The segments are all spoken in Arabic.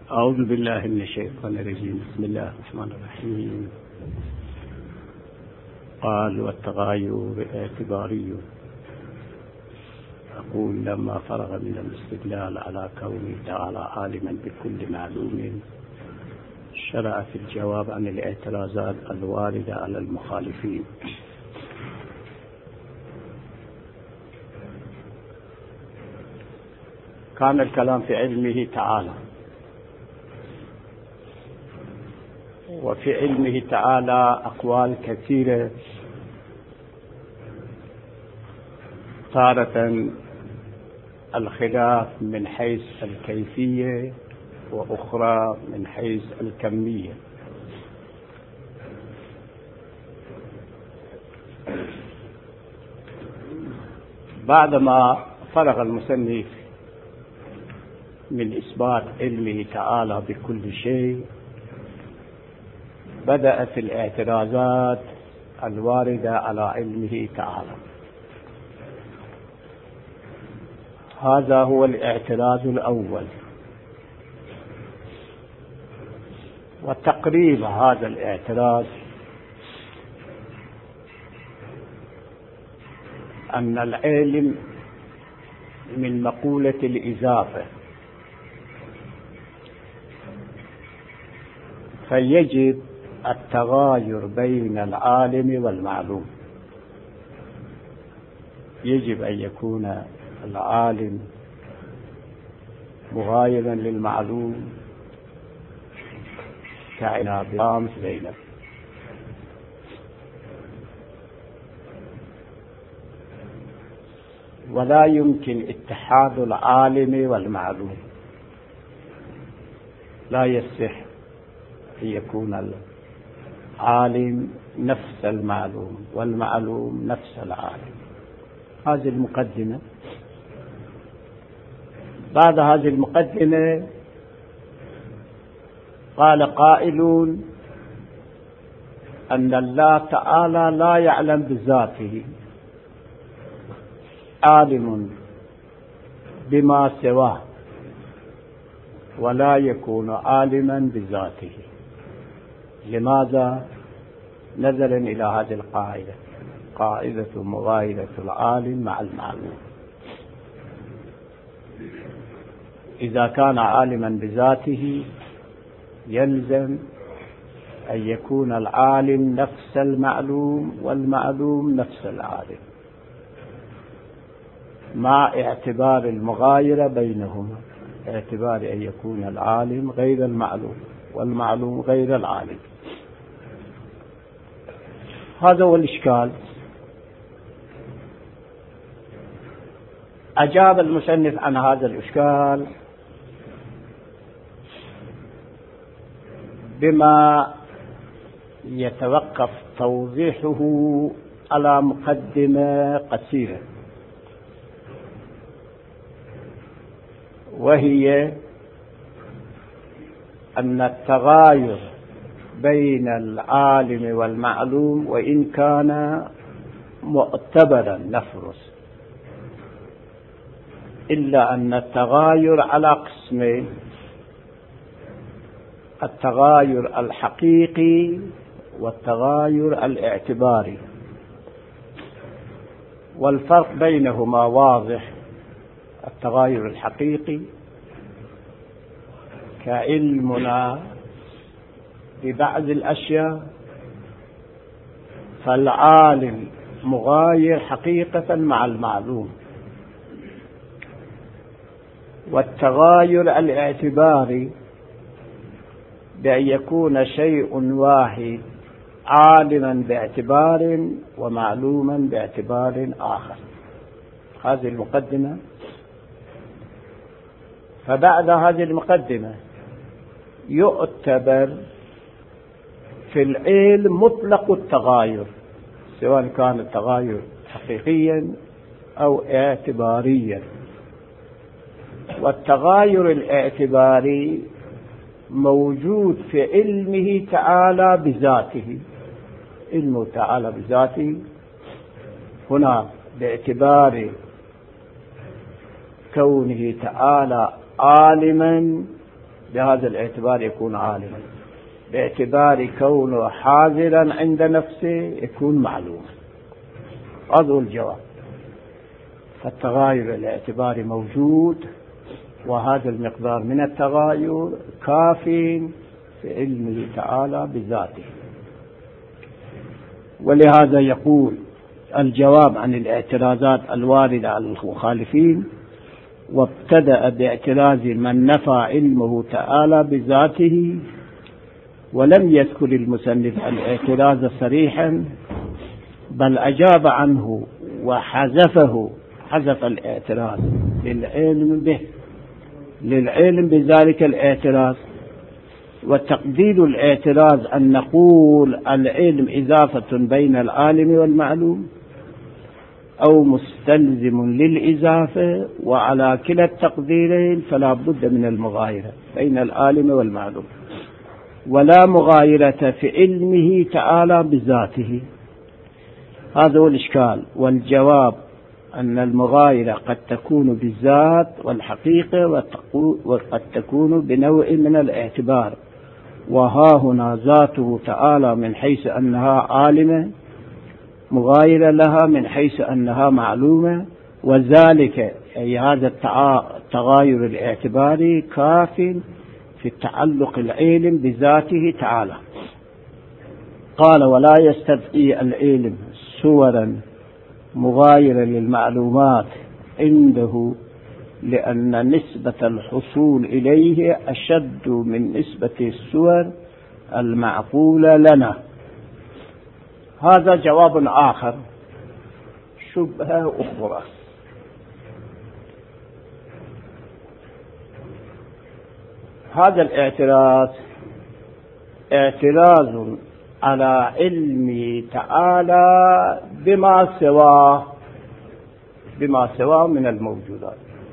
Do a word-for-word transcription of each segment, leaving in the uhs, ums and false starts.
أعوذ بالله من الشيطان الرجيم. بسم الله الرحمن الرحيم. قال والتغاير اعتباري. أقول لما فرغ من الاستدلال على كونه تعالى عالما بكل معلوم شرع في الجواب عن الاعتراضات الواردة على المخالفين. كان الكلام في علمه تعالى، وفي علمه تعالى أقوال كثيرة، تارة الخلاف من حيث الكيفية وأخرى من حيث الكمية. بعدما فرغ المصنف من إثبات علمه تعالى بكل شيء، بدأت الاعتراضات الواردة على علمه تعالى. هذا هو الاعتراض الأول، وتقريب هذا الاعتراض أن العلم من مقولة الإضافة، فيجب التغاير بين العالم والمعلوم. يجب أن يكون العالم مغايرا للمعلوم كعناب زينب. ولا يمكن اتحاد العالم والمعلوم، لا يصح أن يكون العالم نفس المعلوم والمعلوم نفس العالم. هذه المقدمة. بعد هذه المقدمة قال قائلون أن الله تعالى لا يعلم بذاته، عالم بما سواه، ولا يكون عالما بذاته. لماذا؟ نظرا إلى هذه القاعدة، قاعدة مغايرة العالم مع المعلوم. إذا كان عالما بذاته يلزم أن يكون العالم نفس المعلوم والمعلوم نفس العالم، مع اعتبار المغايرة بينهما، اعتبار أن يكون العالم غير المعلوم والمعلوم غير العالم. هذا هو الإشكال. أجاب المصنف عن هذا الإشكال بما يتوقف توضيحه على مقدمة قصيرة، وهي أن التغاير بين العالم والمعلوم وإن كان معتبرا نفرض، إلا أن التغاير على قسمين: التغاير الحقيقي والتغاير الاعتباري، والفرق بينهما واضح. التغاير الحقيقي كعلمنا ببعض الأشياء، فالعالم مغاير حقيقة مع المعلوم. والتغاير الاعتباري بأن يكون شيء واحد عالما باعتبار ومعلوما باعتبار آخر. هذه المقدمة. فبعد هذه المقدمة يعتبر في العلم مطلق التغاير، سواء كان التغاير حقيقيا أو اعتباريا. والتغاير الاعتباري موجود في علمه تعالى بذاته. علمه تعالى بذاته هنا باعتبار كونه تعالى عالما بهذا الاعتبار يكون عالما، باعتبار كونه حاضرا عند نفسه يكون معلوما. هذا هو الجواب. فالتغاير الاعتباري موجود، وهذا المقدار من التغاير كاف في علمه تعالى بذاته. ولهذا يقول الجواب عن الاعتراضات الواردة على المخالفين: وابتدأ باعتراض من نفى علمه تعالى بذاته، ولم يذكر المصنف الاعتراض صريحا، بل أجاب عنه وحذفه، حذف الاعتراض للعلم به، للعلم بذلك الاعتراض. وتقدير الاعتراض أن نقول العلم إضافة بين العالم والمعلوم أو مستلزم للإضافة، وعلى كلا التقديرين فلا بد من المغايرة بين العالم والمعلوم، ولا مغايرة في علمه تعالى بذاته. هذا هو الإشكال. والجواب أن المغايرة قد تكون بالذات والحقيقة، وقد تكون بنوع من الاعتبار، وها هنا ذاته تعالى من حيث أنها عالمة مغايرة لها من حيث أنها معلومة، وذلك أي هذا التغاير الاعتباري كاف في التعلق العلم بذاته تعالى. قال: ولا يستدعي العلم صورا مغايرة للمعلومات عنده، لأن نسبة الحصول إليه أشد من نسبة الصور المعقولة لنا. هذا جواب آخر، شبهة أخرى. هذا الاعتراض اعتراض على علمه تعالى بما سواه بما سواه من الموجودات.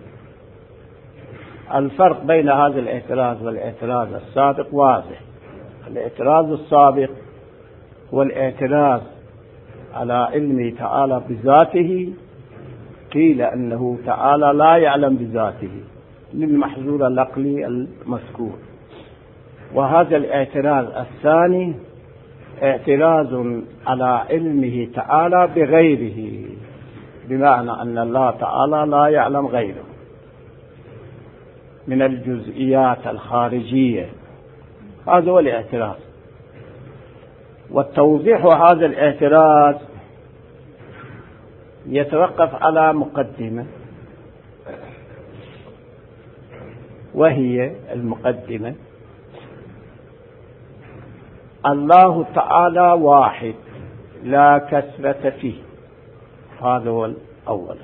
الفرق بين هذا الاعتراض والاعتراض السابق واضح. الاعتراض السابق هو الاعتراض على علمه تعالى بذاته، قيل أنه تعالى لا يعلم بذاته للمحظور العقلي المذكور. وهذا الاعتراض الثاني اعتراض على علمه تعالى بغيره، بمعنى أن الله تعالى لا يعلم غيره من الجزئيات الخارجية. هذا هو الاعتراض. والتوضيح هذا الاعتراض يتوقف على مقدمة، وهي المقدمة: الله تعالى واحد لا كثرة فيه. هذا هو الأول.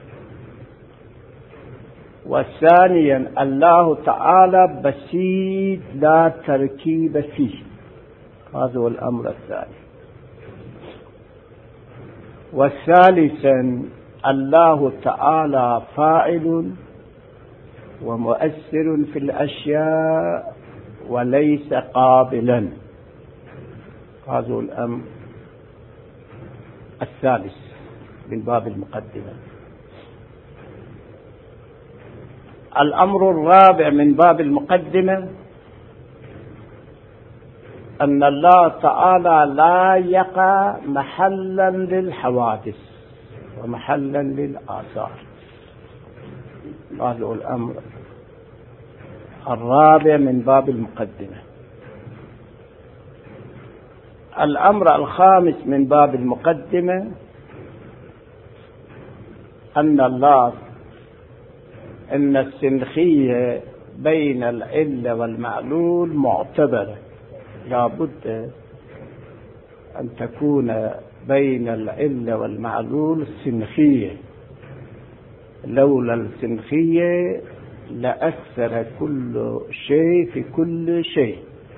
وثانيا: الله تعالى بسيط لا تركيب فيه. هذا هو الأمر الثاني. وثالثا: الله تعالى فاعل ومؤثر في الأشياء وليس قابلا. هذا هو الأمر الثالث من باب المقدمة. الأمر الرابع من باب المقدمة أن الله تعالى لا يقع محلا للحوادث ومحلا للآثار. هذا هو الأمر الرابع من باب المقدمة. الأمر الخامس من باب المقدمة أن الله أن السنخية بين العلة والمعلول معتبرة، لا بد أن تكون بين العلة والمعلول سنخية، لولا السنخية لأثر كل شيء في كل شيء.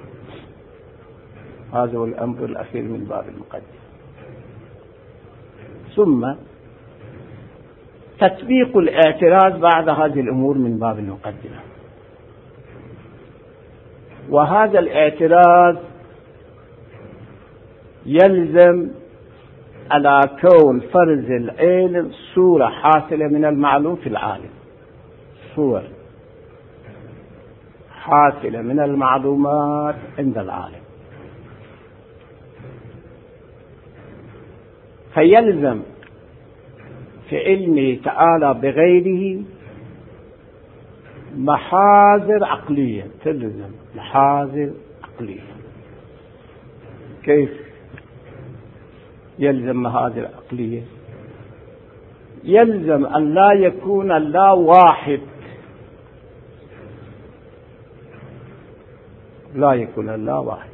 هذا هو الأمر الأخير من باب المقدمة. ثم تطبيق الاعتراض بعد هذه الأمور من باب المقدمة. وهذا الاعتراض يلزم على كون فرز العلم صورة حاصلة من المعلوم في العالم، صور حاصلة من المعلومات عند العالم. فيلزم في علمه تعالى بغيره محاذر عقلية، تلزم محاذر عقلية. كيف يلزم محاذر عقلية؟ يلزم أن لا يكون الله واحد، لا يكون الله واحد،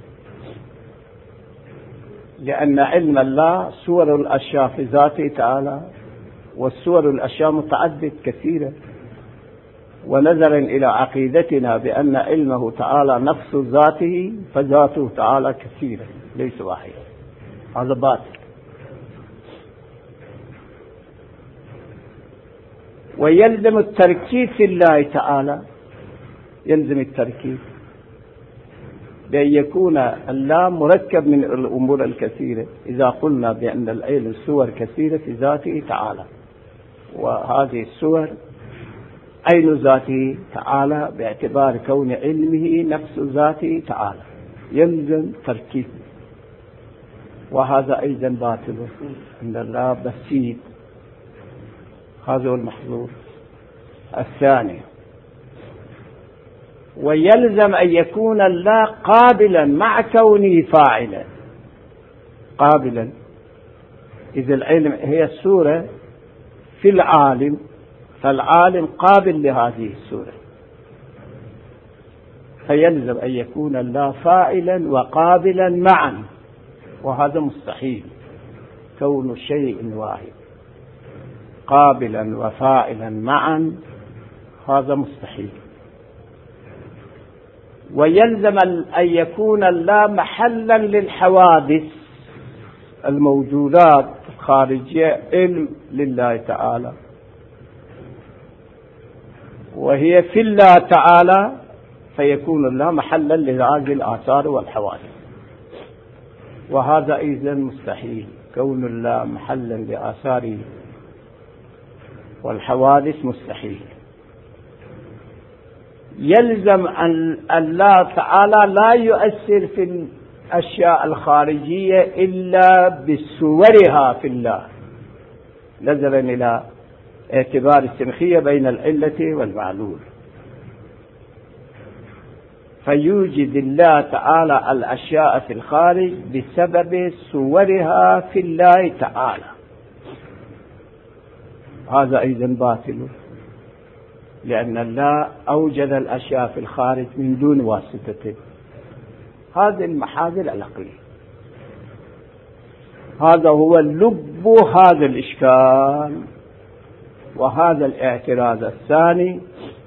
لأن علم الله صور الأشياء في ذاته تعالى، والصور الأشياء متعدد كثيرة. ونظرا إلى عقيدتنا بأن علمه تعالى نفس ذاته، فذاته تعالى كثيرة ليس واحد، هذا باطل. ويلزم التركيز في الله تعالى، يلزم التركيز بأن يكون الله مركب من الأمور الكثيرة. إذا قلنا بأن العلم صور كثيرة في ذاته تعالى، وهذه الصور عين ذاته تعالى باعتبار كون علمه نفس ذاته تعالى، يلزم تركيب. وهذا أيضا باطل، أن الله بسيط، هذا هو المحظور. الثاني، ويلزم أن يكون الله قابلا مع كونه فاعلا. قابلا، إذا العلم هي الصورة في العالم، فالعالم قابل لهذه الصورة، فيلزم أن يكون الله فاعلا وقابلا معا، وهذا مستحيل. كون شيء واحد قابلا وفاعلا معا هذا مستحيل. ويلزم أن يكون الله محلا للحوادث الموجودات الخارجية، علم لله تعالى، وهي في الله تعالى، فيكون الله محلا لهذه الآثار والحوادث، وهذا أيضا مستحيل. كون الله محلا لآثاره والحوادث مستحيل. يلزم أن الله تعالى لا يؤثر في الأشياء الخارجية إلا بصورها في الله، نظرا إلى اعتبار السمخية بين العلة والمعلول. فيوجد الله تعالى الأشياء في الخارج بسبب صورها في الله تعالى، هذا أيضا باطل، لأن الله أوجد الأشياء في الخارج من دون واسطة. هذه المحاذر العقلية، هذا هو لب هذا الإشكال. وهذا الاعتراض الثاني،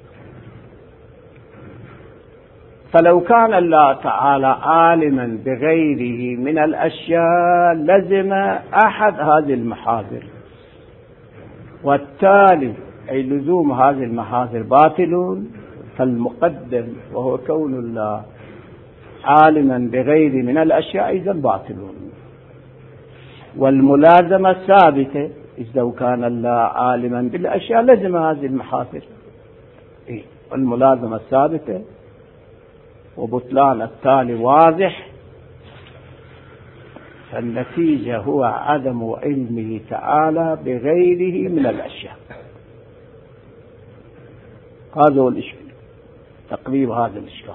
فلو كان الله تعالى عالما بغيره من الأشياء لزم أحد هذه المحاذر، والتالي أي لزوم هذه المحاذر باطل. فالمقدم وهو كون الله عالما بغيره من الأشياء إذا باطل، والملازمة ثابتة. إذا لو كان الله عالما بالأشياء لزم هذه المحاذر، إيه؟ والملازمة ثابتة، وبطلان التالي واضح. فالنتيجة هو عدم علمه تعالى بغيره من الأشياء. هذا هو الإشكال، تقريب هذا الإشكال.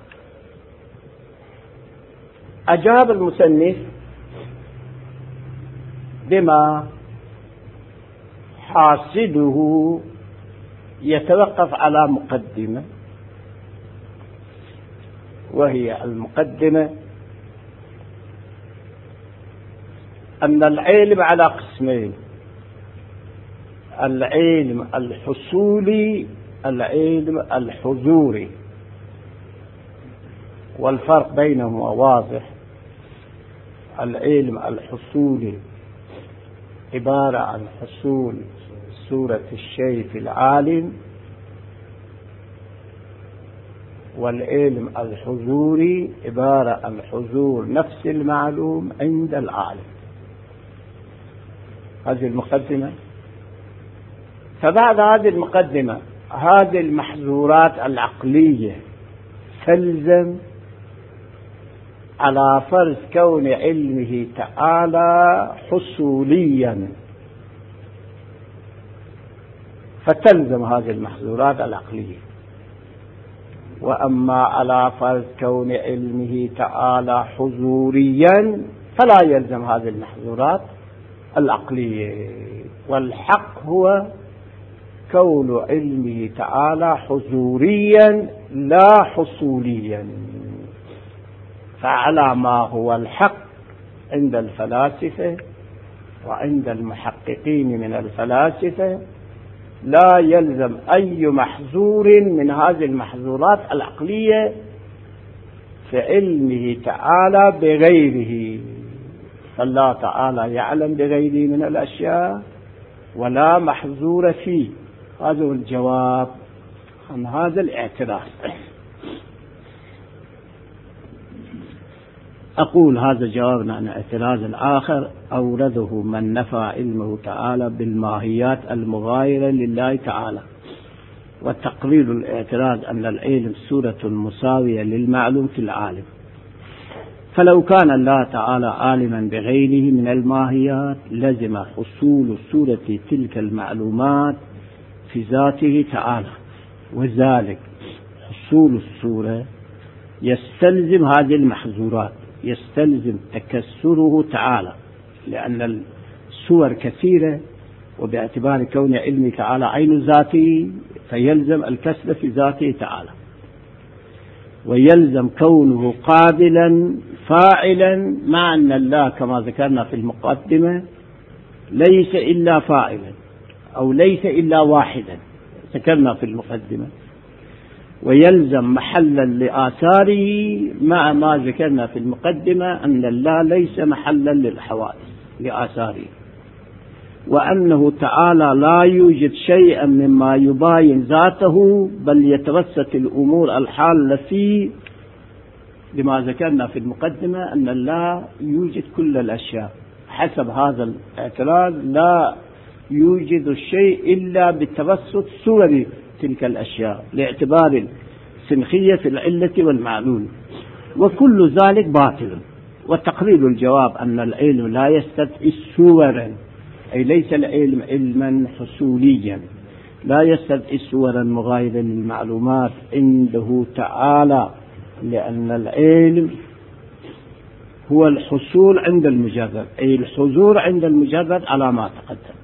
أجاب المصنف بما حاصله يتوقف على مقدمة، وهي المقدمة أن العلم على قسمين: العلم الحصولي، العلم الحضوري. والفرق بينهما واضح. العلم الحصولي عبارة عن حصول صورة الشيء في العالم، والعلم الحضوري عبارة عن حضور نفس المعلوم عند العالم. هذه المقدمة. فبعد هذه المقدمة، هذه المحظورات العقلية يستلزم على فرض كون علمه تعالى حصوليا، فتلزم هذه المحظورات العقلية. وأما على فرض كون علمه تعالى حضوريا فلا يلزم هذه المحظورات العقلية. والحق هو كون علمه تعالى حضوريا لا حصوليا. فعلى ما هو الحق عند الفلاسفة وعند المحققين من الفلاسفة لا يلزم أي محظور من هذه المحظورات العقلية في علمه تعالى بغيره. فالله تعالى يعلم بغيره من الأشياء ولا محظور فيه. هذا هو الجواب عن هذا الاعتراض. أقول هذا جوابنا عن اعتراض الآخر أورده من نفى علمه تعالى بالماهيات المغايرة لله تعالى. وتقرير الاعتراض أن العلم صورة مساوية للمعلوم في العالم. فلو كان الله تعالى عالما بغيره من الماهيات لزم حصول صورة تلك المعلومات في ذاته تعالى، وذلك حصول الصورة يستلزم هذه المحظورات، يستلزم تكسره تعالى، لأن الصور كثيرة، وباعتبار كون علمه تعالى عين ذاته فيلزم الكسر في ذاته تعالى. ويلزم كونه قابلا فاعلا، مع أن الله كما ذكرنا في المقدمة ليس إلا فاعلا أو ليس إلا واحدا، ذكرنا في المقدمة. ويلزم محلا لآثاره، مع ما ذكرنا في المقدمة أن الله ليس محلا للحوادث لآثاره، وأنه تعالى لا يوجد شيئا مما يباين ذاته، بل يتوسط الأمور الحالة فيه، لما ذكرنا في المقدمة أن الله يوجد كل الأشياء. حسب هذا الاعتراض لا يوجد الشيء إلا بتوسط صور تلك الأشياء لاعتبار السنخية في العلة والمعلول، وكل ذلك باطل. وتقرير الجواب أن العلم لا يستدعي صورا، أي ليس العلم علما حصوليا، لا يستدعي صورا مغايرة للمعلومات عنده تعالى، لأن العلم هو الحصول عند المجرد، أي الحضور عند المجرد على ما تقدم.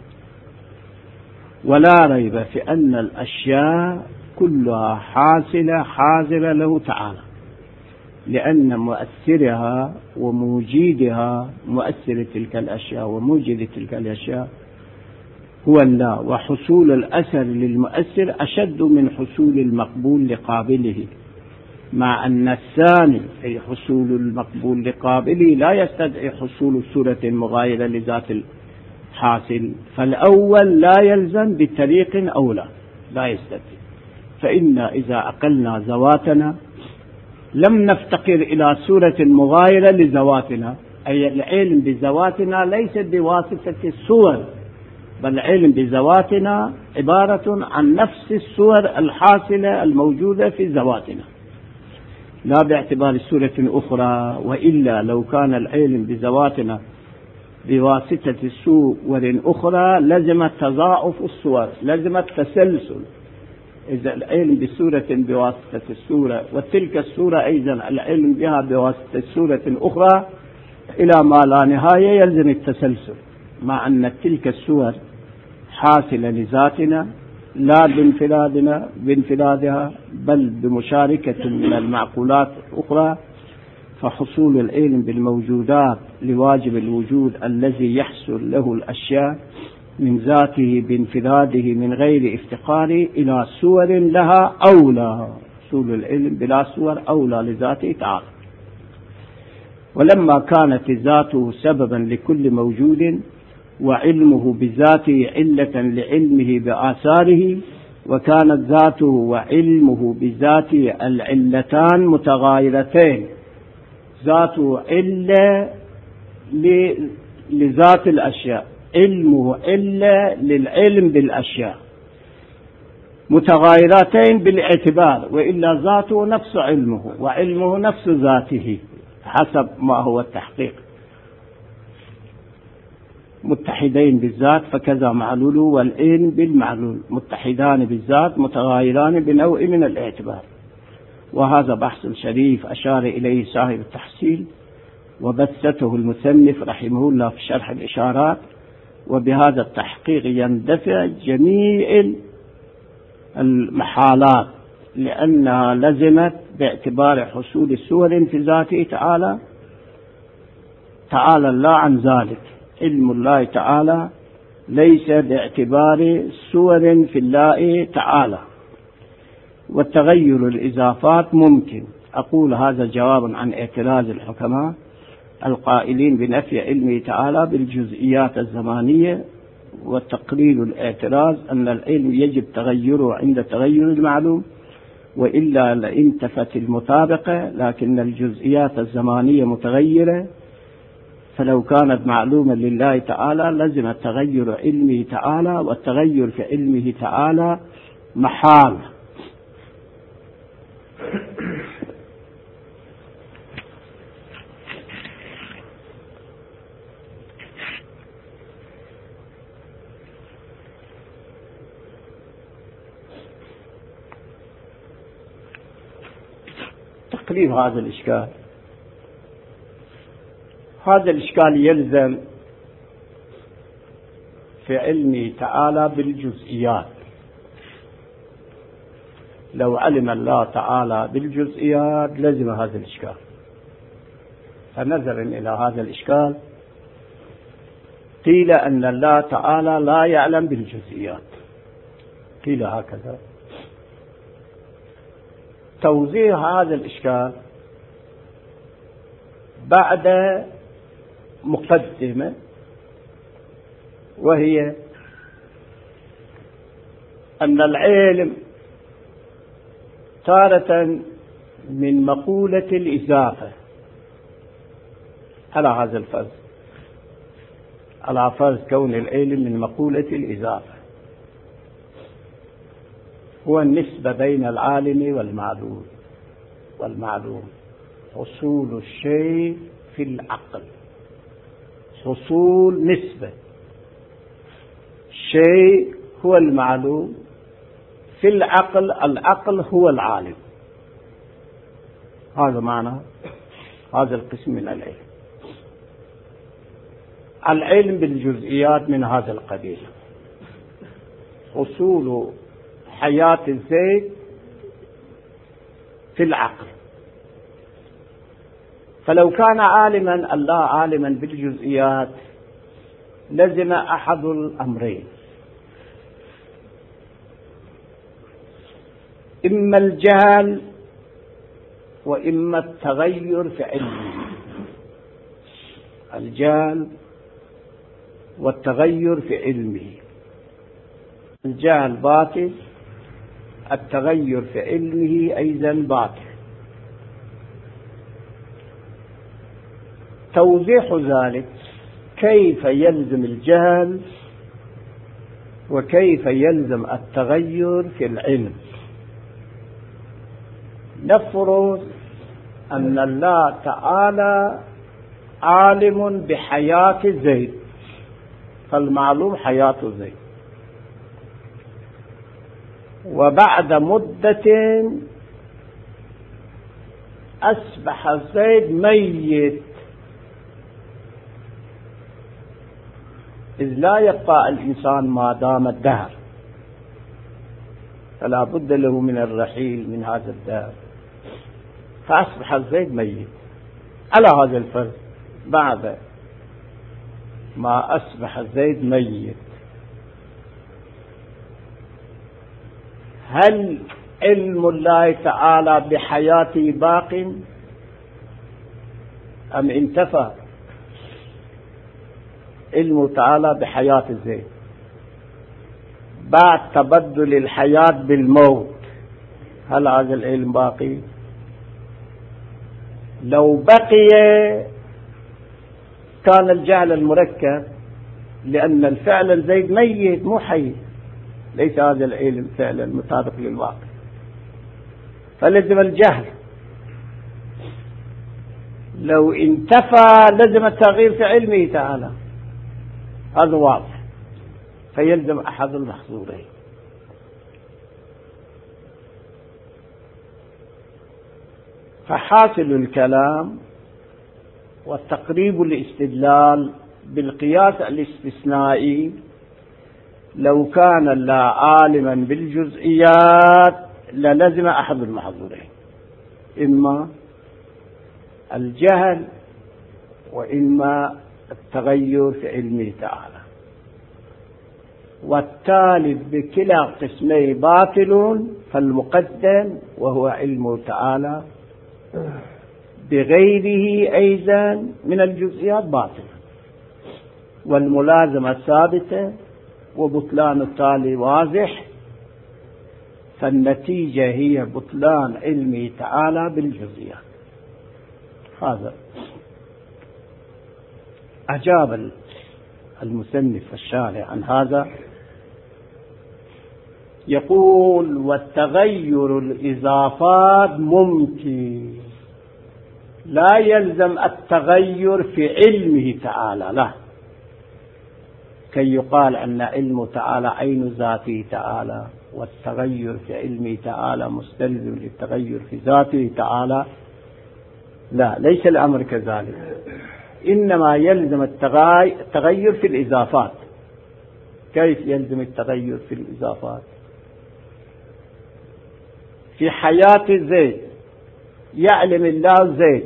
ولا ريب في أن الأشياء كلها حاصلة حاضرة له تعالى، لأن مؤثرها وموجدها، مؤثر تلك الأشياء وموجد تلك الأشياء هو الله. وحصول الأثر للمؤثر أشد من حصول المقبول لقابله، مع أن الثاني أي حصول المقبول لقابله لا يستدعي حصول صورة مغايرة لذات الحاصل. فالأول لا يلزم بطريق أولى، لا يستدعي. فإن إذا أقلنا ذواتنا لم نفتقر إلى صورة مغايرة لذواتنا، أي العلم بذواتنا ليس بواسطة الصور، بل العلم بذواتنا عبارة عن نفس الصور الحاصلة الموجودة في ذواتنا، لا باعتبار صورة أخرى. وإلا لو كان العلم بذواتنا بواسطة صور أخرى لزم تضاعف الصور، لزم التسلسل. إذا العلم بصورة بواسطة الصورة وتلك الصورة أيضا العلم بها بواسطة صورة أخرى إلى ما لا نهاية يلزم التسلسل، مع أن تلك الصور حاصلة لذاتنا لا بانفرادنا بانفرادها، بل بمشاركة من المعقولات الأخرى. فحصول العلم بالموجودات لواجب الوجود الذي يحصل له الأشياء من ذاته بانفراده من غير افتقار إلى صور لها أولى. حصول العلم بلا صور أولى لذاته تعالى. ولما كانت ذاته سببا لكل موجود وعلمه بذاته علة لعلمه بآثاره، وكانت ذاته وعلمه بذاته العلتان متغايرتين، ذاته علة لذات الأشياء، علمه علة للعلم بالأشياء. متغايرتين بالاعتبار، وإلا ذاته نفس علمه وعلمه نفس ذاته حسب ما هو التحقيق. متحدين بالذات فكذا معلول، والعلم بالمعلول متحدان بالذات متغايران بنوع من الاعتبار. وهذا بحث شريف أشار إليه صاحب التحصيل وبثته المصنف رحمه الله في شرح الإشارات، وبهذا التحقيق يندفع جميع المحالات، لأنها لزمت باعتبار حصول سور في ذاته تعالى تعالى الله عن ذلك. علم الله تعالى ليس باعتبار سور في الله تعالى، والتغير الإضافات ممكن. أقول هذا جواب عن اعتراض الحكماء القائلين بنفي علمه تعالى بالجزئيات الزمانية، وتقليل الاعتراض أن العلم يجب تغيره عند تغير المعلوم، وإلا لانتفت المطابقة، لكن الجزئيات الزمانية متغيرة، فلو كانت معلومة لله تعالى لزم تغير علمه تعالى، والتغير في علمه تعالى محال. تقريب هذا الإشكال. هذا الإشكال يلزم في علمه تعالى بالجزئيات. لو علم الله تعالى بالجزئيات لزم هذا الإشكال. فنظرا إلى هذا الإشكال قيل أن الله تعالى لا يعلم بالجزئيات، قيل هكذا. توضيح هذا الإشكال بعد مقدمة، وهي أن العلم تارة من مقولة الإضافة على هذا الفرض، على فرض كون العلم من مقولة الإضافة، هو النسبة بين العالم والمعلوم والمعلوم حصول الشيء في العقل، حصول نسبة الشيء هو المعلوم في العقل، العقل هو العالم. هذا معنى هذا القسم من العلم. العلم بالجزئيات من هذا القبيل، حصول حياة الزيت في العقل. فلو كان عالما الله عالما بالجزئيات لزم أحد الأمرين: إما الجهل وإما التغير في علمه. الجهل والتغير في علمه. الجهل باطل، التغير في علمه أيضا باطل. توضيح ذلك: كيف يلزم الجهل وكيف يلزم التغير في العلم؟ نفرض أن الله تعالى عالم بحياة زيد، فالمعلوم حياة زيد، وبعد مدة أصبح زيد ميت، إذ لا يبقى الإنسان ما دام الدهر، فلا بد له من الرحيل من هذا الدهر، فأصبح زيد ميت. على هذا الفرض بعد ما أصبح زيد ميت، هل علم الله تعالى بحياته باق أم انتفى علمه تعالى بحياة زيد بعد تبدل الحياة بالموت؟ هل هذا العلم باقي؟ لو بقي كان الجهل المركب، لأن الفعل زيد ميت مو حي، ليس هذا العلم فعلا مطابق للواقع، فلزم الجهل. لو انتفى لزم التغيير في علمه تعالى، هذا واضح، فيلزم أحد المحظورين. فحاصل الكلام والتقريب الاستدلال بالقياس الاستثنائي، لو كان لا عالما بالجزئيات للزم أحد المحظورين، إما الجهل وإما التغير في علمه تعالى، والتالي بكلا قسمي باطل، فالمقدم وهو علمه تعالى بغيره أيضا من الجزئيات باطل، والملازمة ثابتة وبطلان التالي واضح، فالنتيجة هي بطلان علمه تعالى بالجزئيات. هذا أجاب المصنف الشارع عن هذا، يقول: والتغير الإضافات ممكن، لا يلزم التغير في علمه تعالى، لا، كي يقال أن علمه تعالى عين ذاته تعالى، والتغير في علمه تعالى مستلزم للتغير في ذاته تعالى، لا، ليس الأمر كذلك، إنما يلزم التغير في الإضافات. كيف يلزم التغير في الإضافات؟ في حياة زيد يعلم الله زيد،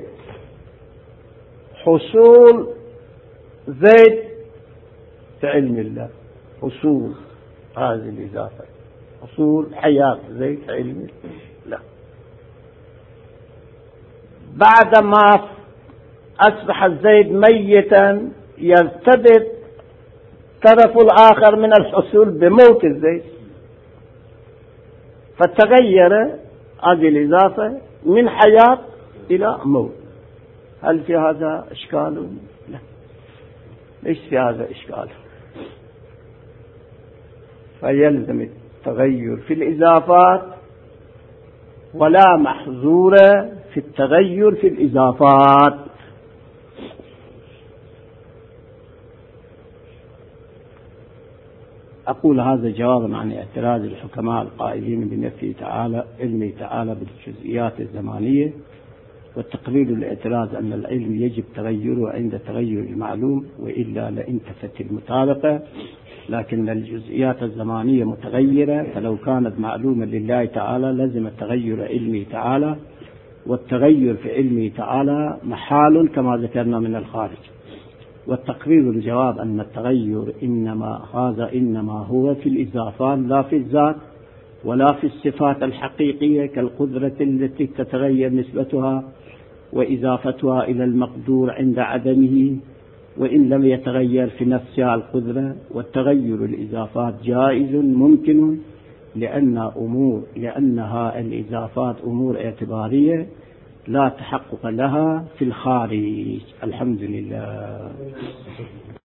حصول زيد في علم الله، حصول هذه الإضافة، حصول حياة زيد في علم الله. بعدما أصبح زيد ميتا يرتبط طرف الآخر من الحصول بموت الزيد، فتغير هذه الإضافة من حياة إلى موت. هل في هذا إشكال؟ لا، ليس في هذا إشكال. فيلزم التغير في الإضافات، ولا محظور في التغير في الإضافات. أقول هذا جوابا عن اعتراض الحكماء القائلين بنفي تعالى علمه تعالى بالجزئيات الزمانية، والتقرير الاعتراض أن العلم يجب تغيره عند تغير المعلوم، وإلا لانتفت المطابقة، لكن الجزئيات الزمانية متغيرة، فلو كانت معلومة لله تعالى لزم تغير علمه تعالى، والتغير في علمه تعالى محال كما ذكرنا من الخارج. والتقرير الجواب أن التغير إنما هذا إنما هو في الإضافات لا في الذات ولا في الصفات الحقيقية، كالقدرة التي تتغير نسبتها وإضافتها إلى المقدور عند عدمه وإن لم يتغير في نفسها القدرة. والتغير الإضافات جائز ممكن، لأن أمور لأنها الإضافات أمور اعتبارية لا تحقق لها في الخارج. الحمد لله.